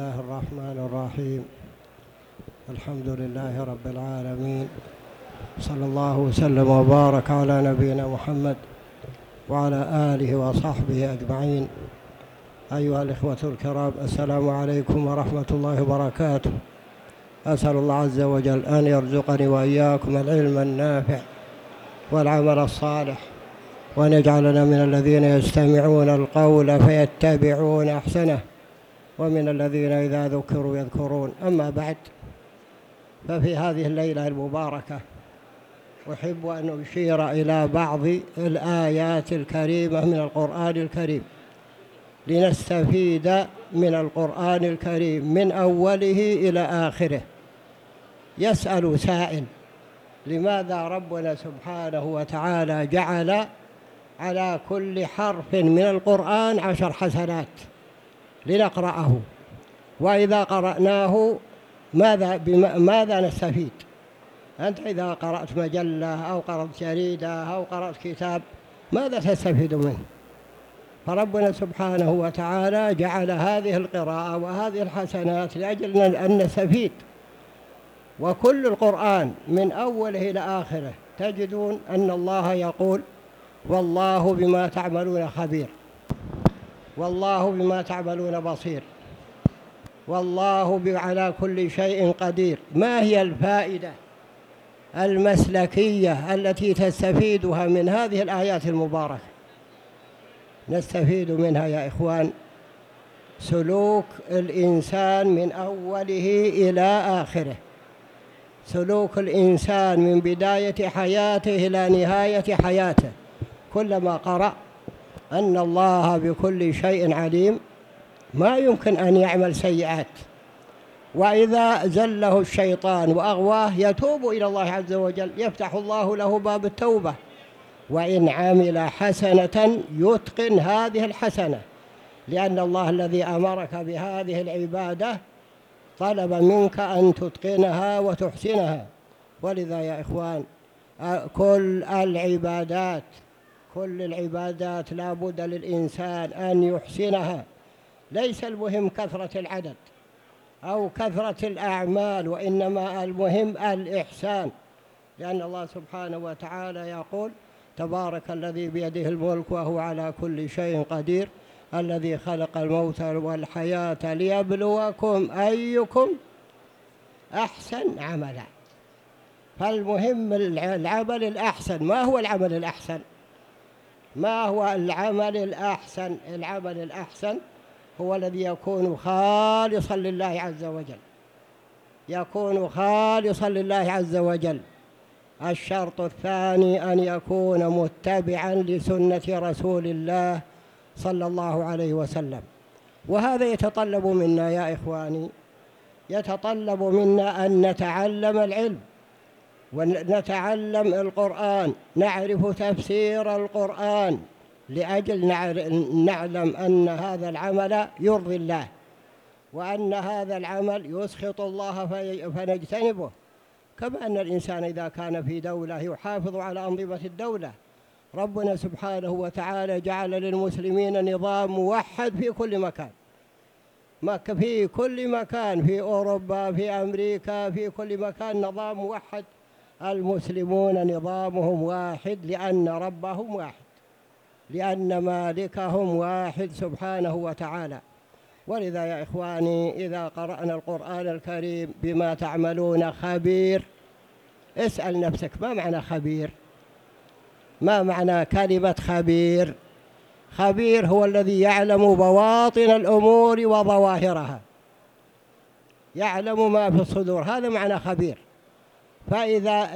الله الرحمن الرحيم. الحمد لله رب العالمين، صلى الله وسلم وبارك على نبينا محمد وعلى آله وصحبه أجمعين. أيها الإخوة الكرام، السلام عليكم ورحمة الله وبركاته. أسأل الله عز وجل أن يرزقني وإياكم العلم النافع والعمل الصالح، وأن يجعلنا من الذين يستمعون القول فيتبعون أحسنه، ومن الذين إذا ذكروا يذكرون. أما بعد، ففي هذه الليلة المباركة أحب أن أشير إلى بعض الآيات الكريمة من القرآن الكريم لنستفيد من القرآن الكريم من أوله إلى آخره. يسأل سائل: لماذا ربنا سبحانه وتعالى جعل على كل حرف من القرآن 10 حسنات لنقرأه؟ وإذا قرأناه ماذا نستفيد؟ أنت إذا قرأت مجلة أو قرأت جريدة أو قرأت كتاب، ماذا تستفيد منه؟ فربنا سبحانه وتعالى جعل هذه القراءة وهذه الحسنات لأجل أن نستفيد. وكل القرآن من أوله إلى آخره تجدون أن الله يقول: والله بما تعملون خبير، والله بما تعملون بصير، والله على كل شيء قدير. ما هي الفائدة المسلكية التي تستفيدها من هذه الآيات المباركة؟ نستفيد منها يا إخوان سلوك الإنسان من أوله إلى آخره، سلوك الإنسان من بداية حياته إلى نهاية حياته. كلما قرأ أن الله بكل شيء عليم ما يمكن أن يعمل سيئات، وإذا زله الشيطان وأغواه يتوب إلى الله عز وجل، يفتح الله له باب التوبة. وإن عمل حسنة يتقن هذه الحسنة، لأن الله الذي أمرك بهذه العبادة طلب منك أن تتقنها وتحسنها. ولذا يا إخوان، كل العبادات لا بد للإنسان أن يحسنها. ليس المهم كثرة العدد أو كثرة الأعمال، وإنما المهم الإحسان، لأن الله سبحانه وتعالى يقول: تبارك الذي بيده الملك وهو على كل شيء قدير، الذي خلق الموت والحياة ليبلوكم أيكم أحسن عملا. فالمهم العمل الأحسن. ما هو العمل الأحسن؟ ما هو العمل الأحسن؟ العمل الأحسن هو الذي يكون خالصا لله عز وجل، يكون خالصا لله عز وجل. الشرط الثاني أن يكون متبعا لسنة رسول الله صلى الله عليه وسلم. وهذا يتطلب منا يا إخواني، يتطلب منا أن نتعلم العلم ونتعلم القرآن، نعرف تفسير القرآن لأجل نعلم أن هذا العمل يرضي الله، وأن هذا العمل يسخط الله فنجتنبه. كما أن الإنسان إذا كان في دولة يحافظ على أنظمة الدولة. ربنا سبحانه وتعالى جعل للمسلمين نظام موحد في كل مكان، في كل مكان، في أوروبا، في أمريكا، في كل مكان نظام موحد. المسلمون نظامهم واحد لأن ربهم واحد، لأن مالكهم واحد سبحانه وتعالى. ولذا يا إخواني، إذا قرأنا القرآن الكريم بما تعملون خبير، اسأل نفسك: ما معنى خبير؟ ما معنى كلمة خبير؟ خبير هو الذي يعلم بواطن الأمور وظواهرها، يعلم ما في الصدور، هذا معنى خبير. فإذا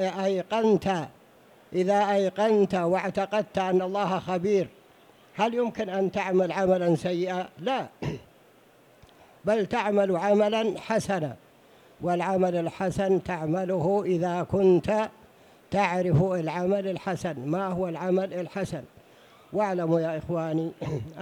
أيقنت واعتقدت أن الله خبير، هل يمكن أن تعمل عملا سيئا؟ لا، بل تعمل عملا حسنا. والعمل الحسن تعمله إذا كنت تعرف العمل الحسن. ما هو العمل الحسن؟ واعلموا يا إخواني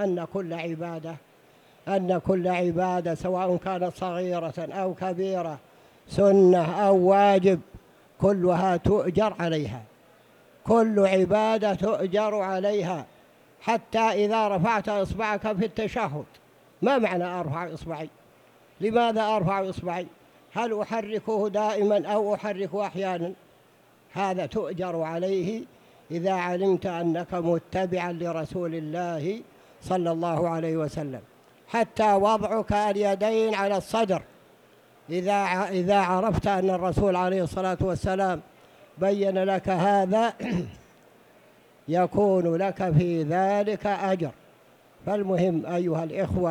أن كل عبادة سواء كانت صغيرة أو كبيرة، سنة أو واجب، كلها تؤجر عليها، كل عبادة تؤجر عليها. حتى إذا رفعت إصبعك في التشهد، ما معنى أرفع إصبعي؟ لماذا أرفع إصبعي؟ هل أحركه دائما أو أحركه أحيانا؟ هذا تؤجر عليه إذا علمت أنك متبعا لرسول الله صلى الله عليه وسلم. حتى وضعك اليدين على الصدر، إذا عرفت أن الرسول عليه الصلاة والسلام بين لك هذا يكون لك في ذلك أجر. فالمهم أيها الإخوة،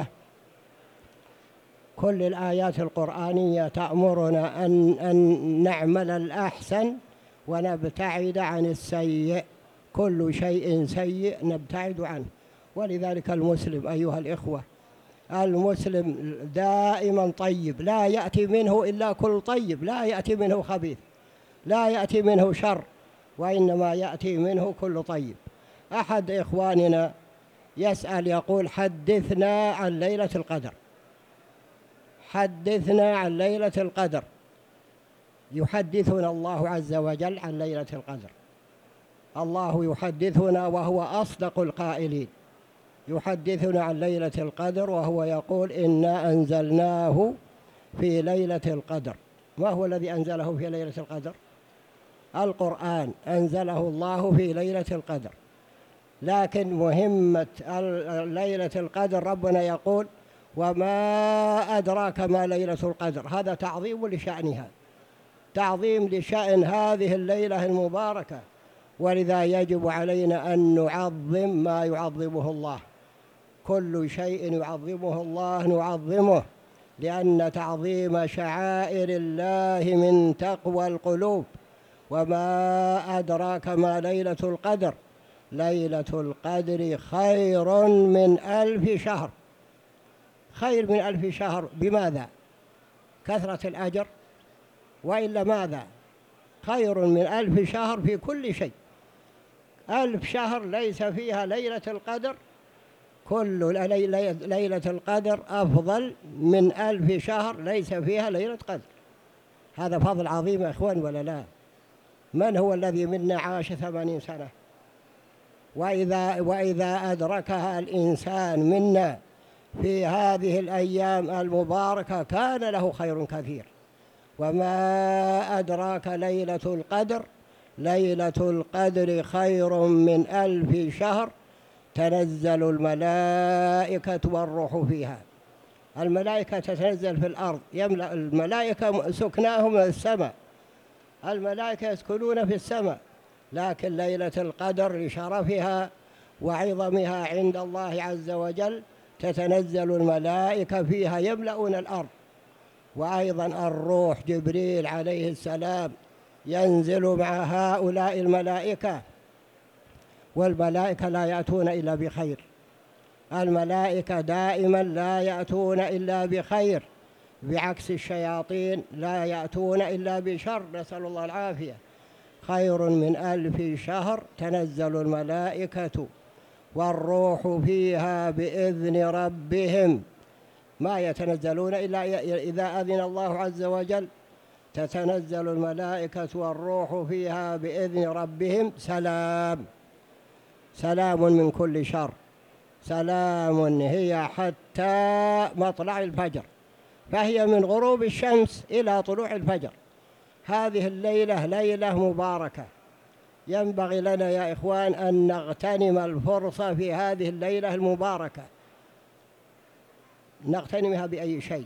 كل الآيات القرآنية تأمرنا أن نعمل الأحسن ونبتعد عن السيء. كل شيء سيء نبتعد عنه. ولذلك المسلم أيها الإخوة، المسلم دائما طيب، لا يأتي منه إلا كل طيب، لا يأتي منه خبيث، لا يأتي منه شر، وإنما يأتي منه كل طيب. أحد إخواننا يسأل يقول: حدثنا عن ليلة القدر، حدثنا عن ليلة القدر. يحدثنا الله عز وجل عن ليلة القدر. الله يحدثنا وهو أصدق القائلين، يحدثنا عن ليلة القدر وهو يقول: إنا أنزلناه في ليلة القدر. ما هو الذي أنزله في ليلة القدر؟ القرآن أنزله الله في ليلة القدر. لكن مهمة ليلة القدر ربنا يقول: وما أدراك ما ليلة القدر. هذا تعظيم لشأنها، تعظيم لشأن هذه الليلة المباركة. ولذا يجب علينا أن نعظم ما يعظمه الله. كل شيء يعظمه الله نعظمه، لأن تعظيم شعائر الله من تقوى القلوب. وما أدراك ما ليلة القدر. ليلة القدر خير من 1000 شهر. خير من 1000 شهر. بماذا؟ كثرة الأجر؟ وإلا ماذا؟ خير من 1000 شهر في كل شيء. 1000 شهر ليس فيها ليلة القدر، كل ليلة القدر أفضل من 1000 شهر ليس فيها ليلة قدر. هذا فضل عظيم يا إخوان ولا لا؟ من هو الذي منا عاش 80 سنة؟ وإذا أدركها الإنسان منا في هذه الأيام المباركة كان له خير كثير. وما أدراك ليلة القدر. ليلة القدر خير من 1000 شهر. تنزل الملائكة والروح فيها. الملائكة تتنزل في الأرض، يملأ الملائكة سكناهم السماء، الملائكة يسكنون في السماء. لكن ليلة القدر لشرفها وعظمها عند الله عز وجل تتنزل الملائكة فيها يملؤون الأرض. وأيضا الروح جبريل عليه السلام ينزل مع هؤلاء الملائكة. والملائكة لا يأتون إلا بخير. الملائكة دائما لا يأتون إلا بخير، بعكس الشياطين لا يأتون إلا بشر، نسأل الله العافية. خير من 1000 شهر. تنزل الملائكة والروح فيها بإذن ربهم. ما يتنزلون إلا إذا أذن الله عز وجل. تتنزل الملائكة والروح فيها بإذن ربهم. سلام، سلام من كل شر. سلام هي حتى مطلع الفجر، فهي من غروب الشمس إلى طلوع الفجر. هذه الليلة ليلة مباركة، ينبغي لنا يا إخوان أن نغتنم الفرصة في هذه الليلة المباركة. نغتنمها بأي شيء؟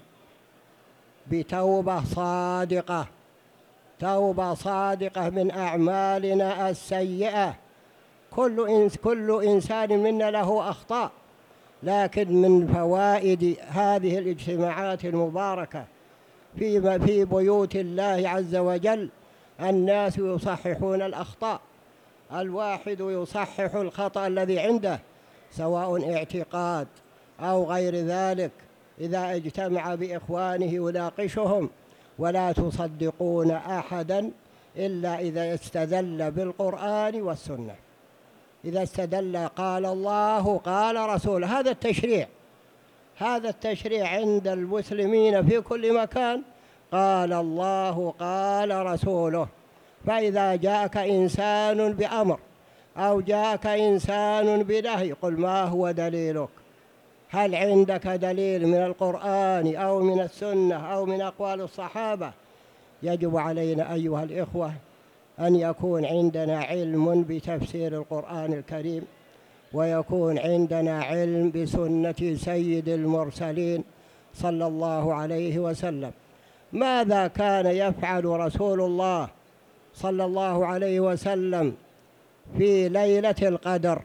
بتوبة صادقة، توبة صادقة من أعمالنا السيئة. كل إنسان منا له أخطاء، لكن من فوائد هذه الاجتماعات المباركة في بيوت الله عز وجل الناس يصححون الأخطاء. الواحد يصحح الخطأ الذي عنده، سواء اعتقاد أو غير ذلك، إذا اجتمع بإخوانه يناقشهم. ولا تصدقون أحدا إلا إذا استدل بالقرآن والسنة. إذا استدل قال الله قال رسوله. هذا التشريع، هذا التشريع عند المسلمين في كل مكان. قال الله قال رسوله. فإذا جاءك إنسان بأمر أو جاءك إنسان بنهي قل ما هو دليلك. هل عندك دليل من القرآن أو من السنة أو من أقوال الصحابة؟ يجب علينا أيها الإخوة أن يكون عندنا علم بتفسير القرآن الكريم، ويكون عندنا علم بسنة سيد المرسلين صلى الله عليه وسلم. ماذا كان يفعل رسول الله صلى الله عليه وسلم في ليلة القدر؟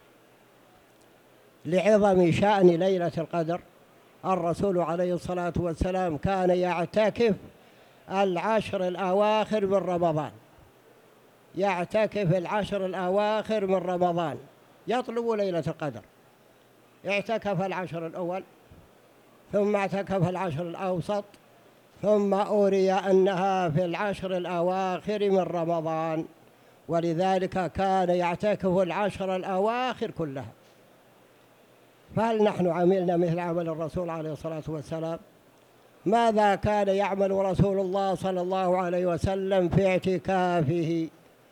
لعظم شأن ليلة القدر الرسول عليه الصلاة والسلام كان يعتكف العشر الأواخر من رمضان، يعتكف العشر الأواخر من رمضان، يطلب ليلة القدر. اعتكف العشر الأول، ثم اعتكف العشر الأوسط، ثم أري أنها في العشر الأواخر من رمضان، ولذلك كان يعتكف العشر الأواخر كلها. فهل نحن عملنا مثل عمل الرسول عليه الصلاة والسلام؟ ماذا كان يعمل رسول الله صلى الله عليه وسلم في اعتكافه؟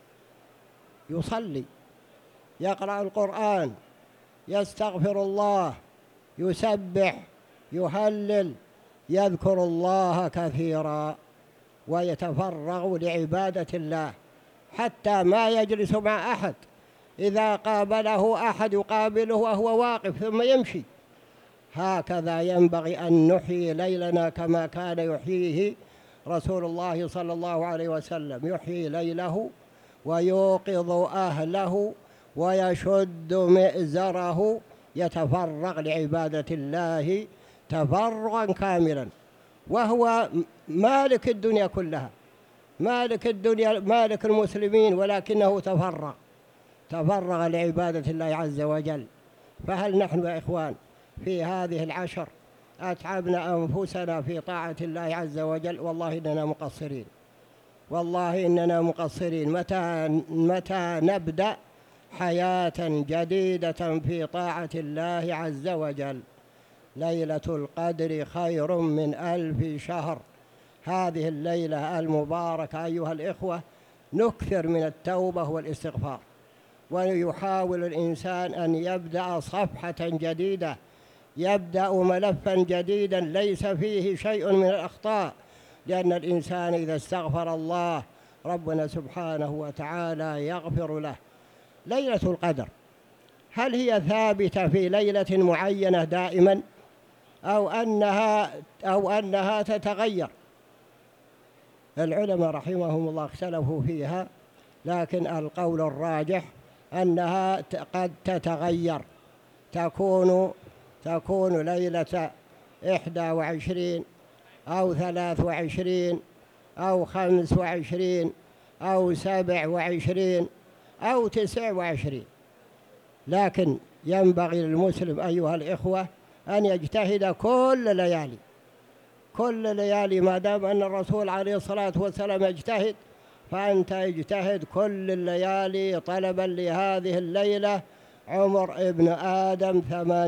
يصلي، يقرأ القرآن، يستغفر الله، يسبح، يهلل، يذكر الله كثيرا، ويتفرغ لعبادة الله، حتى ما يجلس مع أحد. إذا قابله أحد يقابله وهو واقف ثم يمشي. هكذا ينبغي أن نحيي ليلنا كما كان يحييه رسول الله صلى الله عليه وسلم، يحيي ليله ويوقظ أهله ويشد مئزره، يتفرغ لعبادة الله تفرغا كاملا، وهو مالك الدنيا كلها، مالك الدنيا، مالك المسلمين، ولكنه تفرغ لعبادة الله عز وجل. فهل نحن يا إخوان في هذه العشر أتعبنا أنفسنا في طاعة الله عز وجل؟ والله إننا مقصرين، والله إننا مقصرين. متى نبدأ حياة جديدة في طاعة الله عز وجل؟ ليلة القدر خير من 1000 شهر. هذه الليلة المباركة أيها الإخوة نكثر من التوبة والاستغفار، ويحاول الإنسان أن يبدأ صفحة جديدة، يبدأ ملفا جديدا ليس فيه شيء من الأخطاء، لأن الإنسان إذا استغفر الله ربنا سبحانه وتعالى يغفر له. ليلة القدر هل هي ثابتة في ليلة معينة دائما أو أنها تتغير؟ العلماء رحمهم الله اختلفوا فيها، لكن القول الراجح أنها قد تتغير، تكون ليلة 21 أو 23 أو 25 أو 27 أو 29. لكن ينبغي للمسلم أيها الإخوة أن يجتهد كل ليالي ما دام أن الرسول عليه الصلاة والسلام يجتهد، فأنت اجتهد كل الليالي طلبا لهذه الليلة. عمر ابن آدم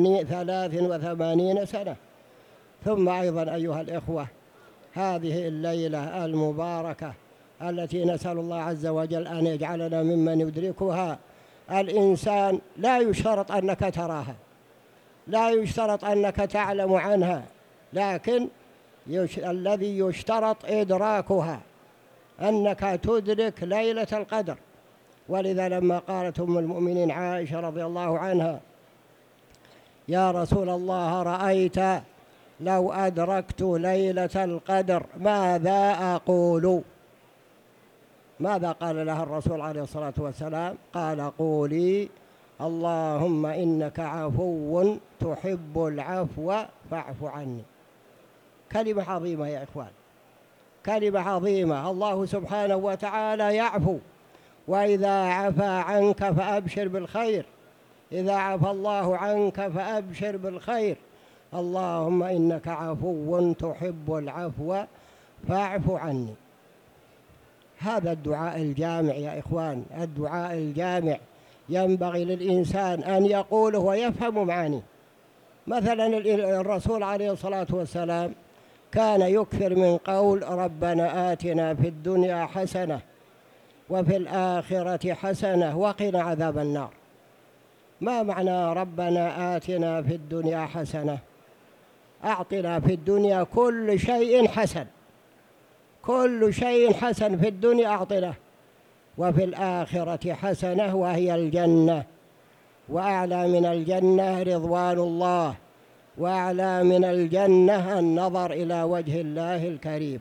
83 سنة. ثم أيضا أيها الإخوة هذه الليلة المباركة التي نسأل الله عز وجل أن يجعلنا ممن يدركها، الإنسان لا يشترط أنك تراها، لا يشترط أنك تعلم عنها، لكن الذي يشترط إدراكها، أنك تدرك ليلة القدر. ولذا لما قالت أم المؤمنين عائشة رضي الله عنها: يا رسول الله رأيت لو أدركت ليلة القدر ماذا أقول؟ ماذا قال لها الرسول عليه الصلاة والسلام؟ قال: قولي اللهم إنك عفو تحب العفو فاعف عني. كلمة عظيمة يا إخوان، كلمة عظيمة. الله سبحانه وتعالى يعفو، وإذا عفا عنك فأبشر بالخير، إذا عفى الله عنك فأبشر بالخير. اللهم إنك عفو تحب العفو فاعف عني. هذا الدعاء الجامع يا إخوان، الدعاء الجامع ينبغي للإنسان أن يقوله ويفهم معانيه. مثلا الرسول عليه الصلاة والسلام كان يكثر من قول: ربنا آتنا في الدنيا حسنة وفي الآخرة حسنة وقنا عذاب النار. ما معنى ربنا آتنا في الدنيا حسنة؟ أعطنا في الدنيا كل شيء حسن، كل شيء حسن في الدنيا أعطنا، وفي الآخرة حسنة وهي الجنة، وأعلى من الجنة رضوان الله، وأعلى من الجنة النظر إلى وجه الله الكريم.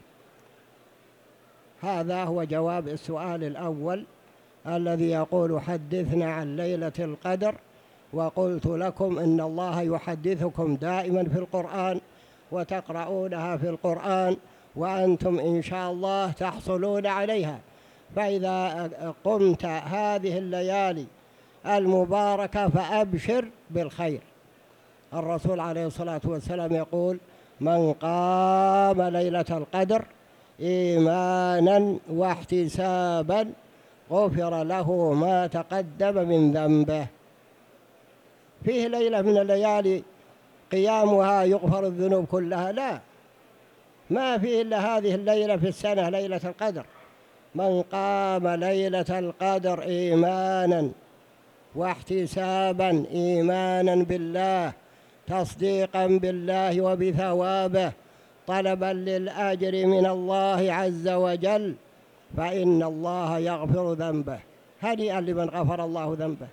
هذا هو جواب السؤال الأول الذي يقول حدثنا عن ليلة القدر. وقلت لكم إن الله يحدثكم دائما في القرآن وتقرؤونها في القرآن، وأنتم إن شاء الله تحصلون عليها. فإذا قمت هذه الليالي المباركة فأبشر بالخير. الرسول عليه الصلاة والسلام يقول: من قام ليلة القدر إيمانا واحتسابا غفر له ما تقدم من ذنبه. فيه ليلة من الليالي قيامها يغفر الذنوب كلها؟ لا، ما فيه إلا هذه الليلة في السنة، ليلة القدر. من قام ليلة القدر إيمانا واحتسابا، إيمانا بالله، تصديقا بالله وبثوابه، طلبا للأجر من الله عز وجل، فإن الله يغفر ذنبه. هنيئا لمن غفر الله ذنبه.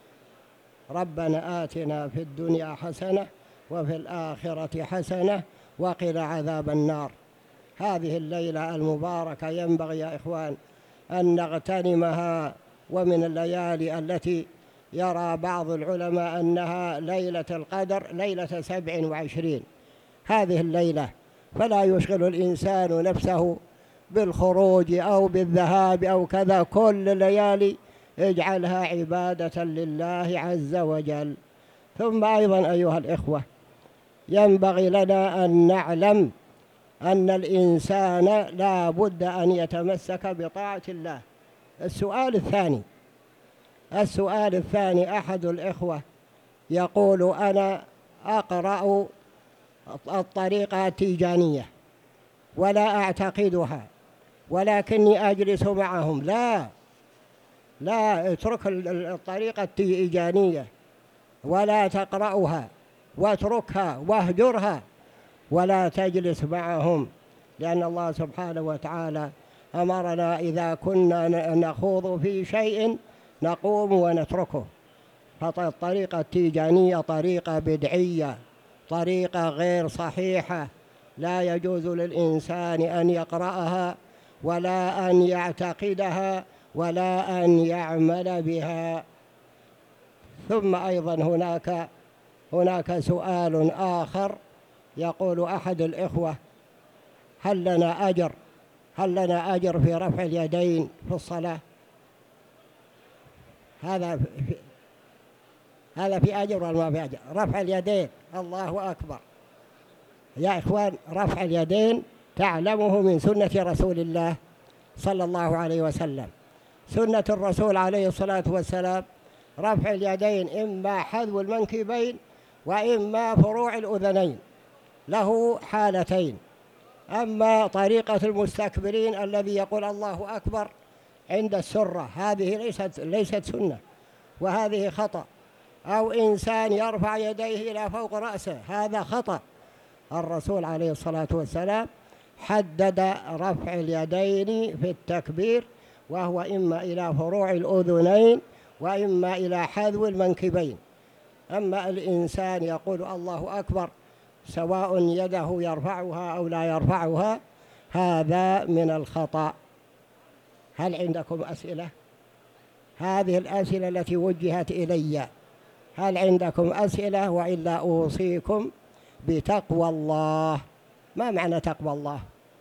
ربنا آتنا في الدنيا حسنة وفي الآخرة حسنة وقنا عذاب النار. هذه الليلة المباركة ينبغي يا إخوان أن نغتنمها، ومن الليالي التي يرى بعض العلماء أنها ليلة القدر ليلة 27. هذه الليلة فلا يشغل الإنسان نفسه بالخروج أو بالذهاب أو كذا، كل ليالي اجعلها عبادة لله عز وجل. ثم أيضا أيها الإخوة ينبغي لنا أن نعلم أن الإنسان لا بد أن يتمسك بطاعة الله. السؤال الثاني أحد الإخوة يقول: أنا أقرأ الطريقة التيجانية ولا أعتقدها ولكني أجلس معهم. لا اترك الطريقة التيجانية ولا تقرأها، واتركها واهجرها ولا تجلس معهم، لأن الله سبحانه وتعالى أمرنا إذا كنا نخوض في شيء نقوم ونتركه. فالطريقة التيجانية طريقة بدعية، طريقة غير صحيحة، لا يجوز للإنسان أن يقرأها ولا أن يعتقدها ولا أن يعمل بها. ثم أيضا هناك سؤال آخر يقول أحد الإخوة: هل لنا أجر في رفع اليدين في الصلاة؟ هذا في أجر ولا ما في أجر؟ رفع اليدين، الله أكبر يا إخوان، رفع اليدين تعلمه من سنة رسول الله صلى الله عليه وسلم. سنة الرسول عليه الصلاة والسلام رفع اليدين إما حذو المنكبين وإما فروع الأذنين، له حالتين. أما طريقة المستكبرين الذي يقول الله أكبر عند السرة، هذه ليست سنة، وهذه خطأ. أو إنسان يرفع يديه إلى فوق رأسه، هذا خطأ. الرسول عليه الصلاة والسلام حدد رفع اليدين في التكبير، وهو إما إلى فروع الأذنين وإما إلى حذو المنكبين. أما الإنسان يقول الله أكبر سواء يده يرفعها أو لا يرفعها، هذا من الخطأ. هل عندكم أسئلة؟ هذه الأسئلة التي وجهت إلي، هل عندكم أسئلة؟ وإلا أوصيكم بتقوى الله. ما معنى تقوى الله؟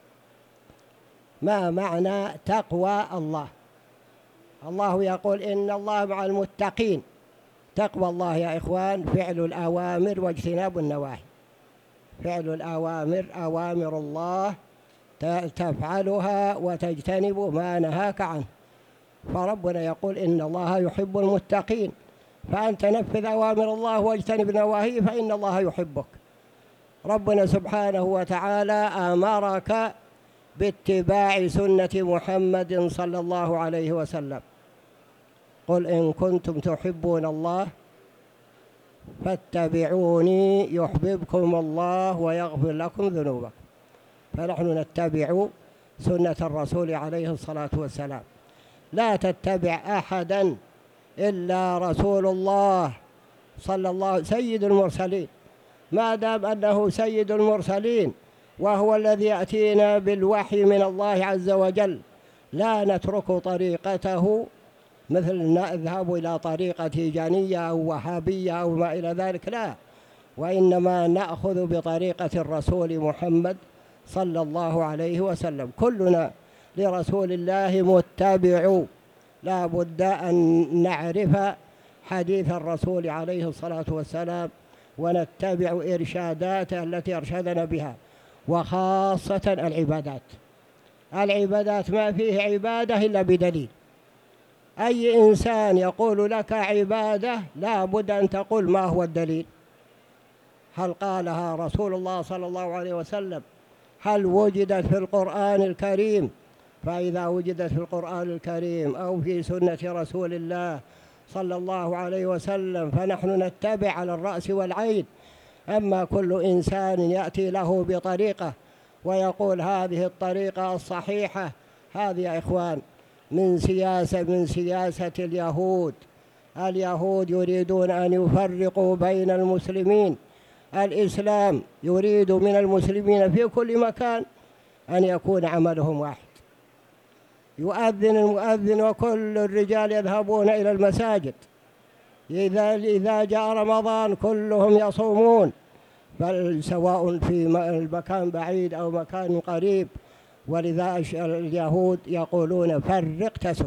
ما معنى تقوى الله؟ الله يقول إن الله مع المتقين. تقوى الله يا إخوان فعل الأوامر واجتناب النواهي. فعل الأوامر، أوامر الله تفعلها وتجتنب ما نهاك عنه. فربنا يقول إن الله يحب المتقين، فأنت نفذ أوامر الله واجتنب نواهيه فإن الله يحبك. ربنا سبحانه وتعالى أمرك باتباع سنة محمد صلى الله عليه وسلم. قل إن كنتم تحبون الله فاتبعوني يحببكم الله ويغفر لكم ذنوبكم. فنحن نتبع سنة الرسول عليه الصلاة والسلام، لا تتبع أحدا إلا رسول الله صلى الله سيد المرسلين. ما دام أنه سيد المرسلين وهو الذي يأتينا بالوحي من الله عز وجل، لا نترك طريقته مثل نذهب إلى طريقة تيجانية أو وهابية أو ما إلى ذلك، لا، وإنما نأخذ بطريقة الرسول محمد صلى الله عليه وسلم. كلنا لرسول الله متبع، لا بد أن نعرف حديث الرسول عليه الصلاة والسلام ونتبع إرشاداته التي أرشدنا بها، وخاصة العبادات ما فيه عبادة إلا بدليل. أي إنسان يقول لك عبادة لا بد أن تقول ما هو الدليل. هل قالها رسول الله صلى الله عليه وسلم؟ هل وجدت في القرآن الكريم؟ فإذا وجدت في القرآن الكريم أو في سنة رسول الله صلى الله عليه وسلم فنحن نتبع على الرأس والعين. أما كل إنسان يأتي له بطريقة ويقول هذه الطريقة الصحيحة، هذه يا إخوان من سياسة اليهود يريدون أن يفرقوا بين المسلمين. الإسلام يريد من المسلمين في كل مكان أن يكون عملهم واحد. يؤذن المؤذن وكل الرجال يذهبون إلى المساجد، إذا جاء رمضان كلهم يصومون، سواء في مكان بعيد أو مكان قريب. ولذا اليهود يقولون فرق تسد.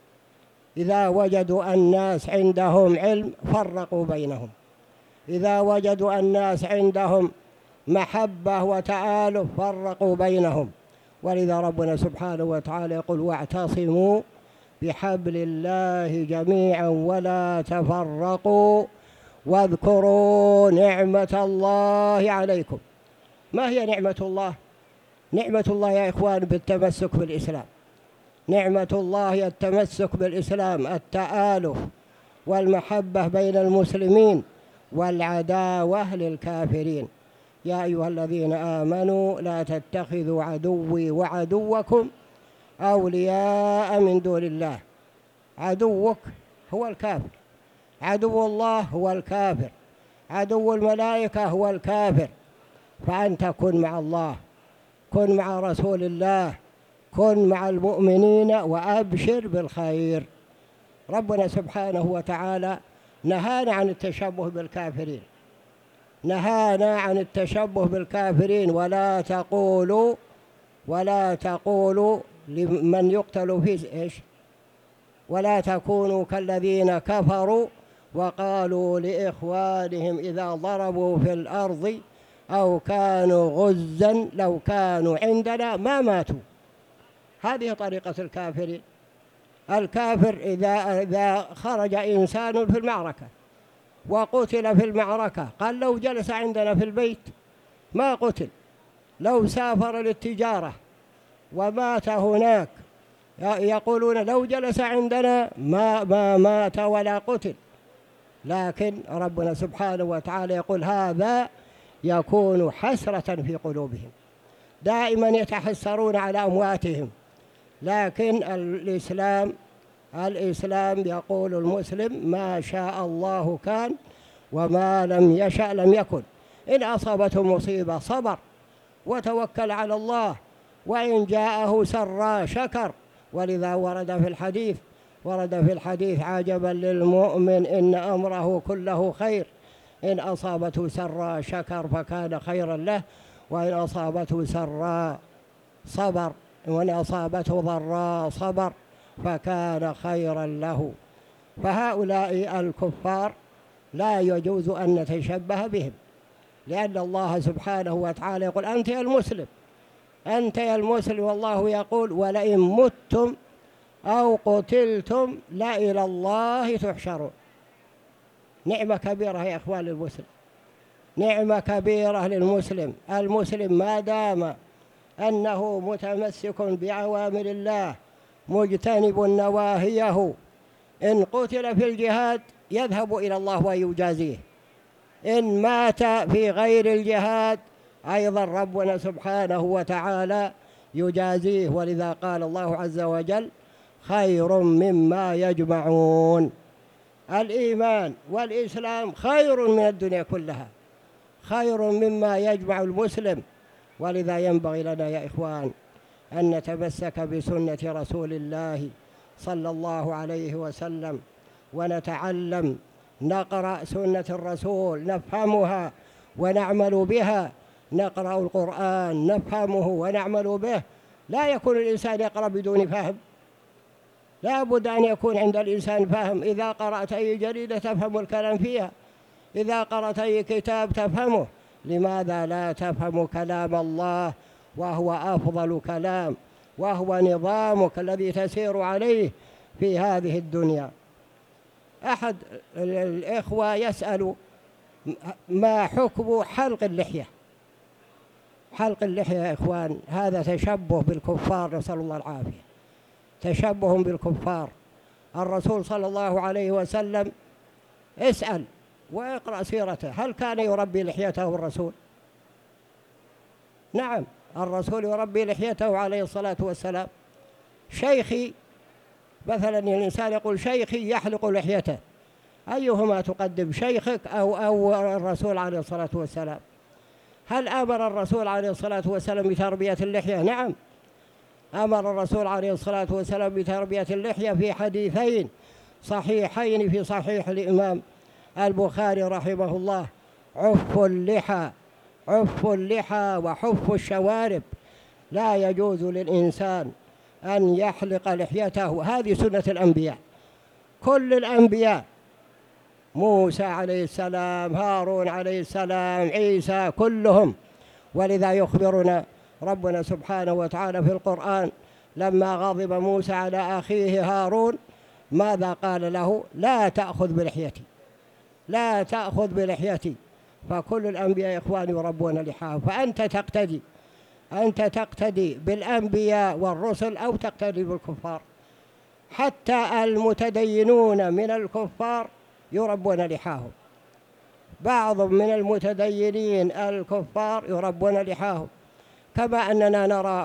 إذا وجدوا الناس عندهم علم فرقوا بينهم، إذا وجدوا الناس عندهم محبة وتآلف فرقوا بينهم. ولذا ربنا سبحانه وتعالى يقول واعتصموا بحبل الله جميعا ولا تفرقوا واذكروا نعمة الله عليكم. ما هي نعمة الله؟ نعمة الله يا إخوان بالتمسك بالإسلام. نعمة الله هي التمسك بالإسلام، التآلف والمحبة بين المسلمين والعداوة للكافرين. يا أيها الذين آمنوا لا تتخذوا عدوي وعدوكم أولياء من دون الله. عدوك هو الكافر، عدو الله هو الكافر، عدو الملائكة هو الكافر. فأنت كن مع الله، كن مع رسول الله، كن مع المؤمنين وأبشر بالخير. ربنا سبحانه وتعالى نهانا عن التشبه بالكافرين، نهانا عن التشبه بالكافرين. ولا تقولوا لمن يقتل في إيش؟ ولا تكونوا كالذين كفروا وقالوا لإخوانهم إذا ضربوا في الأرض أو كانوا غزا لو كانوا عندنا ما ماتوا. هذه طريقة الكافرين. الكافر إذا خرج إنسان في المعركة وقتل في المعركة قال لو جلس عندنا في البيت ما قتل، لو سافر للتجارة ومات هناك يقولون لو جلس عندنا ما مات ولا قتل. لكن ربنا سبحانه وتعالى يقول هذا يكون حسرة في قلوبهم، دائما يتحسرون على أمواتهم. لكن الإسلام يقول المسلم ما شاء الله كان وما لم يشأ لم يكن. إن أصابته مصيبة صبر وتوكل على الله، وإن جاءه سرا شكر. ولذا ورد في الحديث عجبا للمؤمن إن أمره كله خير، إن أصابته سرا شكر فكان خيرا له، وإن أصابته سرا صبر، وإن أصابته ضراء صبر فكان خيرا له. فهؤلاء الكفار لا يجوز أن نتشبه بهم، لأن الله سبحانه وتعالى يقول أنت يا المسلم، والله يقول ولئن متم أو قتلتم لإلى الله تحشرون. نعمة كبيرة يا إخوان المسلم، نعمة كبيرة للمسلم. المسلم ما دام أنه متمسك بأوامر الله مجتنب نواهيه، إن قتل في الجهاد يذهب إلى الله ويجازيه، إن مات في غير الجهاد أيضا ربنا سبحانه وتعالى يجازيه، ولذا قال الله عز وجل: خير مما يجمعون. الإيمان والإسلام خير من الدنيا كلها، خير مما يجمع المسلم. ولذا ينبغي لنا يا إخوان أن نتمسك بسنة رسول الله صلى الله عليه وسلم، ونتعلم، نقرأ سنة الرسول نفهمها ونعمل بها، نقرأ القرآن نفهمه ونعمل به. لا يكون الإنسان يقرأ بدون فهم، لا بد أن يكون عند الإنسان فهم. إذا قرأت أي جريدة تفهم الكلام فيها، إذا قرأت أي كتاب تفهمه. لماذا لا تفهم كلام الله وهو أفضل كلام، وهو نظامك الذي تسير عليه في هذه الدنيا؟ أحد الإخوة يسأل: ما حكم حلق اللحية؟ حلق اللحية يا إخوان هذا تشبه بالكفار، نسأل الله العافية، تشبه بالكفار. الرسول صلى الله عليه وسلم، اسأل واقرأ سيرته، هل كان يربي لحيته الرسول؟ نعم، الرسول يربي لحيته عليه الصلاة والسلام. شيخي مثلا، الإنسان يقول شيخي يحلق لحيته، أيهما تقدم، شيخك أو الرسول عليه الصلاة والسلام؟ هل أمر الرسول عليه الصلاة والسلام بتربية اللحية؟ نعم، أمر الرسول عليه الصلاة والسلام بتربية اللحية في حديثين صحيحين في صحيح الإمام البخاري رحمه الله: عف اللحى، عف اللحى وحف الشوارب. لا يجوز للإنسان أن يحلق لحيته، هذه سنة الأنبياء، كل الأنبياء، موسى عليه السلام، هارون عليه السلام، عيسى، كلهم. ولذا يخبرنا ربنا سبحانه وتعالى في القرآن لما غضب موسى على أخيه هارون ماذا قال له؟ لا تأخذ بلحيتي، لا تأخذ بلحيتي. فكل الأنبياء يا إخواني يربون لحاهم. فأنت تقتدي، أنت تقتدي بالأنبياء والرسل أو تقتدي بالكفار. حتى المتدينون من الكفار يربون لحاهم، بعض من المتدينين الكفار يربون لحاهم، كما أننا نرى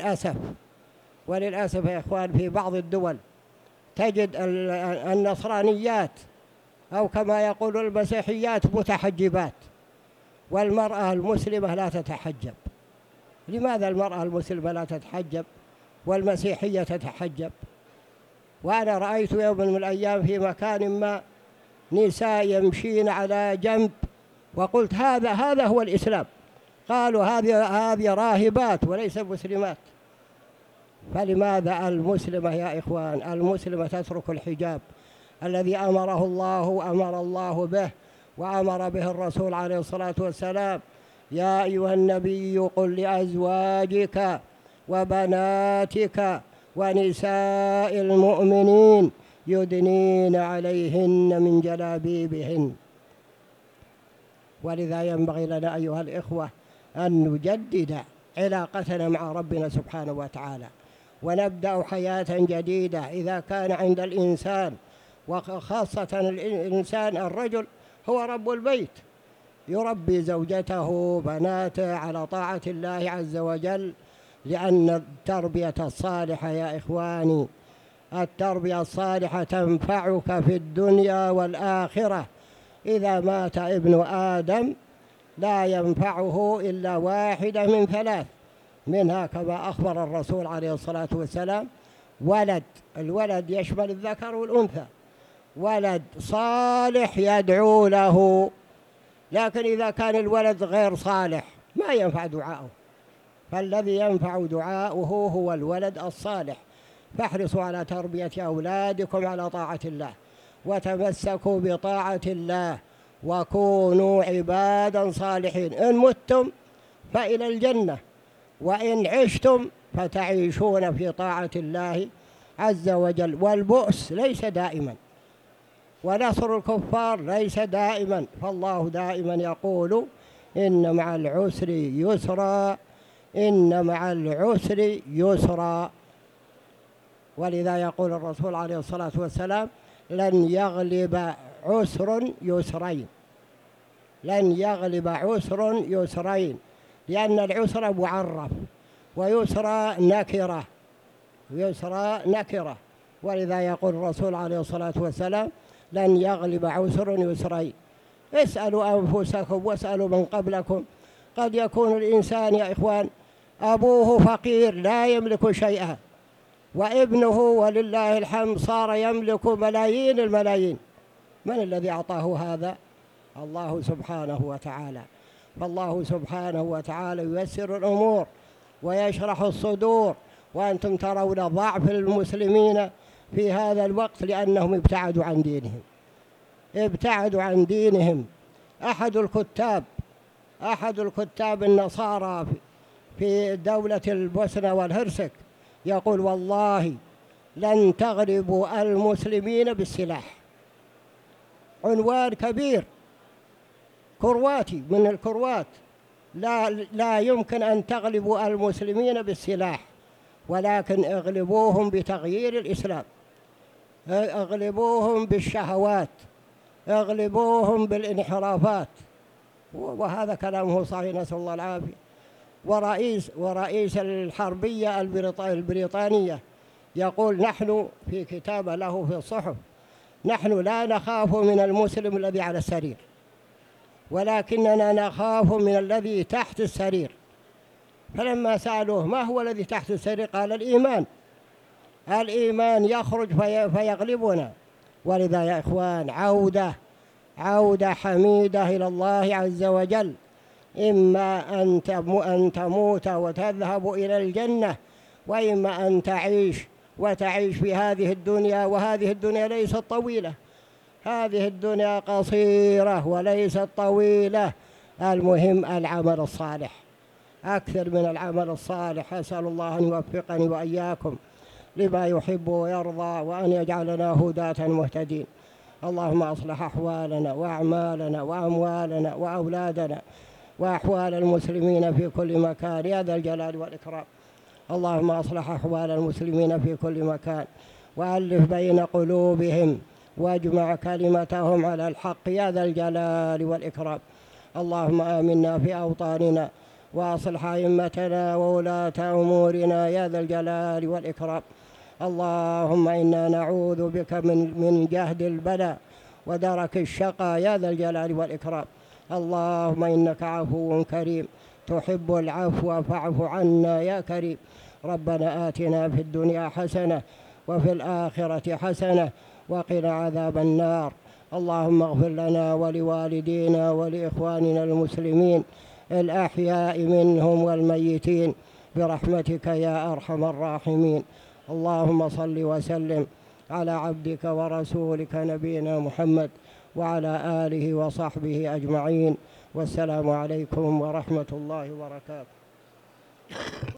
وللأسف يا إخوان في بعض الدول تجد النصرانيات أو كما يقول المسيحيات متحجبات، والمرأة المسلمة لا تتحجب. لماذا المرأة المسلمة لا تتحجب والمسيحية تتحجب؟ وأنا رأيت يوم من الأيام في مكان ما نساء يمشين على جنب، وقلت هذا هو الإسلام. قالوا هذه راهبات وليس مسلمات. فلماذا المسلمة يا إخوان، المسلمة تترك الحجاب الذي أمر الله به وأمر به الرسول عليه الصلاة والسلام؟ يا أيها النبي قل لأزواجك وبناتك ونساء المؤمنين يدنين عليهن من جلابيبهن. ولذا ينبغي لنا أيها الإخوة أن نجدد علاقتنا مع ربنا سبحانه وتعالى، ونبدأ حياة جديدة. إذا كان عند الإنسان، وخاصة الإنسان الرجل هو رب البيت، يربي زوجته بناته على طاعة الله عز وجل، لأن التربية الصالحة يا إخواني، التربية الصالحة تنفعك في الدنيا والآخرة. إذا مات ابن آدم لا ينفعه إلا واحدة من ثلاث، منها كما أخبر الرسول عليه الصلاة والسلام: ولد، الولد يشمل الذكر والأنثى، ولد صالح يدعو له. لكن إذا كان الولد غير صالح ما ينفع دعاؤه، فالذي ينفع دعاؤه هو الولد الصالح. فاحرصوا على تربية أولادكم على طاعة الله، وتمسكوا بطاعة الله، وكونوا عبادا صالحين. إن متم فإلى الجنة، وإن عشتم فتعيشون في طاعة الله عز وجل. والبؤس ليس دائما، ونصر الكفار ليس دائما، فالله دائما يقول: إن مع العسر يسرا، إن مع العسر يسرا. ولذا يقول الرسول عليه الصلاة والسلام: لن يغلب عسر يسرين. لن يغلب عسر يسرين، لأن العسر معرف ويسرى نكرة، يسرى نكرة، ولذا يقول الرسول عليه الصلاة والسلام لن يغلب عسر يسرين. اسألوا أنفسكم واسألوا من قبلكم، قد يكون الإنسان يا إخوان أبوه فقير لا يملك شيئا، وابنه ولله الحمد صار يملك ملايين الملايين. من الذي أعطاه هذا؟ الله سبحانه وتعالى. فالله سبحانه وتعالى ييسر الأمور ويشرح الصدور، وأنتم ترون ضعف المسلمين في هذا الوقت لأنهم ابتعدوا عن دينهم، ابتعدوا عن دينهم. أحد الكتاب النصارى في دولة البوسنة والهرسك يقول والله لن تغلبوا المسلمين بالسلاح. عنوان كبير كرواتي من الكروات، لا يمكن أن تغلبوا المسلمين بالسلاح، ولكن اغلبوهم بتغيير الإسلام، اغلبوهم بالشهوات، اغلبوهم بالانحرافات. وهذا كلامه صحيح، نسأل الله العافية. ورئيس الحربية البريطانية يقول نحن في كتاب له في الصحف نحن لا نخاف من المسلم الذي على السرير، ولكننا نخاف من الذي تحت السرير. فلما سألوه ما هو الذي تحت السرير قال الإيمان يخرج فيغلبنا. ولذا يا إخوان عودة حميدة إلى الله عز وجل، إما أن تموت وتذهب إلى الجنة، وإما أن تعيش في هذه الدنيا، وهذه الدنيا ليست طويلة، هذه الدنيا قصيرة وليست طويلة. المهم العمل الصالح، أكثر من العمل الصالح. أسأل الله أن يوفقني وإياكم لما يحب ويرضى، وأن يجعلنا هداة مهتدين. اللهم أصلح أحوالنا وأعمالنا وأموالنا وأولادنا وأحوال المسلمين في كل مكان يا ذا الجلال والإكرام. اللهم أصلح أحوال المسلمين في كل مكان، وألف بين قلوبهم، واجمع كلمتهم على الحق يا ذا الجلال والإكرام. اللهم آمنا في أوطاننا، وأصلح أئمتنا وولاة أمورنا يا ذا الجلال والإكرام. اللهم إنا نعوذ بك من جهد البلاء ودرك الشقاء يا ذا الجلال والإكرام. اللهم إنك عفو كريم تحب العفو فاعف عنا يا كريم. ربنا آتنا في الدنيا حسنة وفي الآخرة حسنة وقنا عذاب النار. اللهم اغفر لنا ولوالدينا ولإخواننا المسلمين الأحياء منهم والميتين برحمتك يا أرحم الراحمين. اللهم صل وسلم على عبدك ورسولك نبينا محمد وعلى آله وصحبه أجمعين، والسلام عليكم ورحمة الله وبركاته.